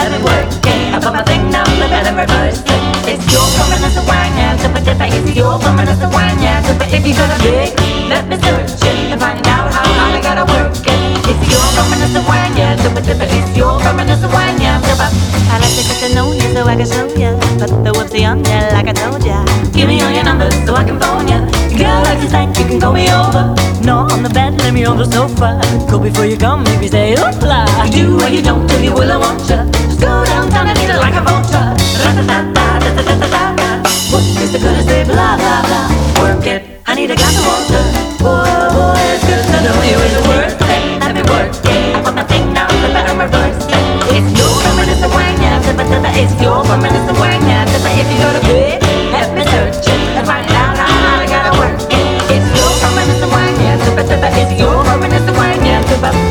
I've been working. I put my thing down, the bed and reverse it. It's your permanence of wine, yeah. So put the it's your permanence of wine, yeah. So if you got a big, let me search it and find out how hard I gotta work it. It's your permanence of wine, yeah. So put the it's your permanence of wine, yeah. I like to get to know you so I can show ya. Put the whoopsie on ya like I told ya. Give me all your numbers so I can phone ya. Girl, like to thank you can call me over. No, on the bed, let me on the sofa. Cool before you come, maybe say hoopla. You do or you don't, till you will or won't ya. Just go downtown and eat it like a vulture. Ra-ta-ta-ta-ta-ta-ta-ta. What is the good to say blah blah blah? Work it, I need a glass of water. Boy, boy, it's good to know you is worth it. I've been working, I put my thing down, the better reverse it. It's your permanence of wine, yeah. It's your permanence of wine, yeah. If you go to bed, let me search it and find out how hard I gotta work it. It's your permanence of wine, yeah. It's your permanence of wine, yeah.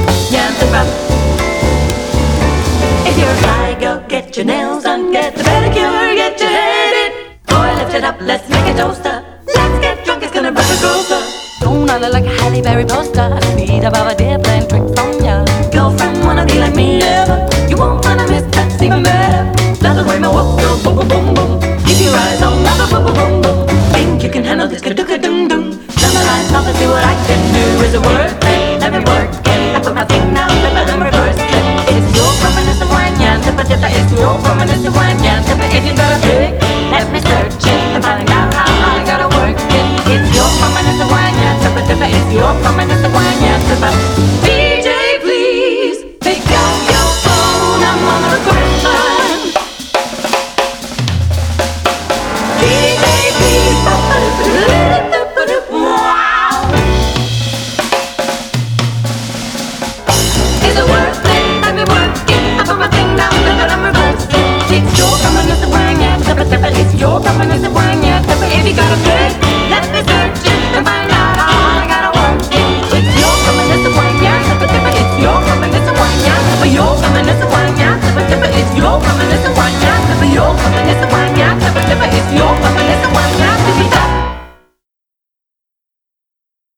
If you're a fly, go get your nails done, get the pedicure, get your head in. Boy, lift it up, let's make a toaster. Let's get drunk, it's gonna bring us closer. Don't I look like a Halle Berry poster? Speed up of a dear playing trick from ya. Girlfriend wanna be like me ever. You won't wanna miss, that's even better. That's the way my walk goes, boom, boom, boom, boom. Keep your eyes on another boom, boom, boom, boom. Think you can handle this, ka-doo-ka-doom-doom. Down the line, stop and see what I can do. Is it worth it? I've been working. I put my thing down, let them reverse it. It's your permanence of wine, yeah. It's your permanence of wine, yeah. If you got a pick, let me search it and find out how hard I gotta work it. It's your permanence of wine, yeah. It's your permanence of wine, yeah. DJ, please pick up your phone. I'm on the request line. DJ, please. Wow. Is it worth it? I've been working. I put my thing down, but I'm reversing. It's your permanence of wine, yeah. It's your permanence of wine, yeah. If you got a pick.